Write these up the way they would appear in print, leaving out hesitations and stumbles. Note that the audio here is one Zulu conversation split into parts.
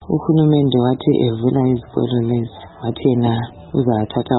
uhulumende wathi evula izikolo lezi wathi yena uzathatha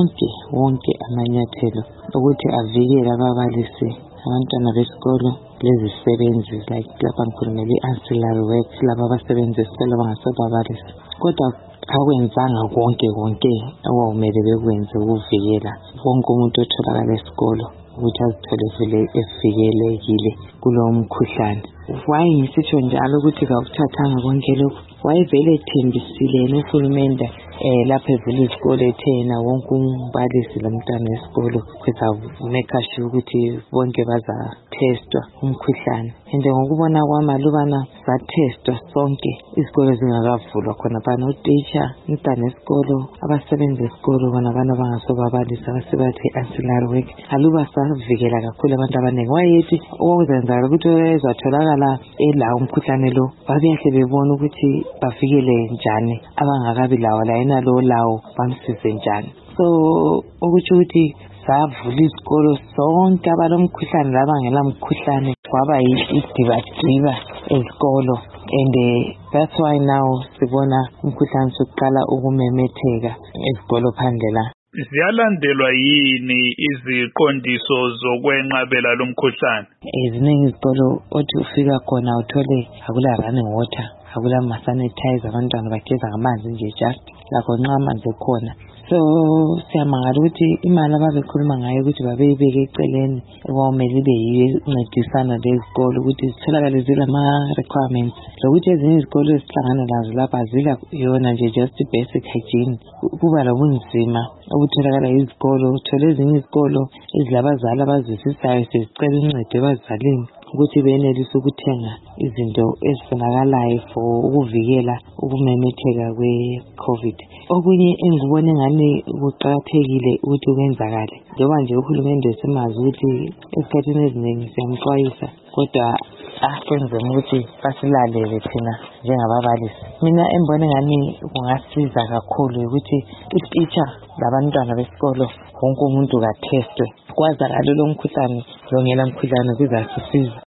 wonke amanyathelo ukuthi avikele ababalisi, abantwana besikolo, lezi zisebenzi like lapha ngikhulumela i-ancillary works, laba abasebenza esikolo bangasebabalisi. Kodwa akwenzanga konke okumele bekwenze ukuvikela wonke umuntu otholakala esikolo ukuthi azithole vele evikelekile kulowo mkhuhlane. Wayengitsho njalo ukuthi kakuthathanga konke lokhu, wayevele ethembisile yena uhulumende lapho evula izikolo ethe yena wonke umbalisi lomntwana wesikolo kuzameka sure ukuthi bonke bazatestwa umkhuhlane. And ngokubona kwami alubana zatestwa sonke izikolo zingakavulwa khonapha utitsha, umntwana wesikolo, abasebenzi besikolo, bona abantu abangasobabalisi abasebathe ancillary work, aluba savikela kakhulu abantu abaningi. Wayethi okuzenzakala ukuthi ezatholakala elawo umkhuhlane lo babehle bebona ukuthi bavikele njani abangakabi lawo, la yena lo lawo bamsize njani. So ukuthi savula izikolo sonke abalomkhuhlane labangela mkhuhlane kwaba idibadiba ezikolo, and that's why now sibona umkhuhlane sokuqala ukumemetheka ezikolo phandle la. Ziyalandelwa yini iziqondiso zokwenqabela lo mkhuhlane? Eziningi izikolo othi ufika khona uthole akula running water, akula ma-sanitizer, abantwana bageza ngamanzi nje just lakho nxa amanzi ekhona. So siyamangala ukuthi imali ababekhuluma ngayo ukuthi babeyibeke eceleni okumele ibe yiyo incedisana lezikolo ukuthi zitholakale zilama-requirements, lokuthi ezinye izikolo ezihlangana nazo lapha zila yona nje just basic hygiene. Kuba lobunzima ukutholakala izikolo, uthole ezinye izikolo ezilabazali abazisisayo sezicela uncedo ebazalini ukuthi benelise ukuthenga izinto ezifunakalayo for ukuvikela ukumemetheka kwe-COVID. Okunye engibona engani kuqakathekile ukuthi kwenzakale, njengoba nje uhulumende semazi ukuthi esikhathini eziningi siyamxwayisa, kodwa kwenzeka ukuthi basilalele thina njengababalisi. Mina embona engani kungasiza kakhulu ukuthi ititsha labantwana besikolo wonke umuntu katestwe kwazakala lo mkhuhlane, lo ngela mkhuhlane kuzasisiza.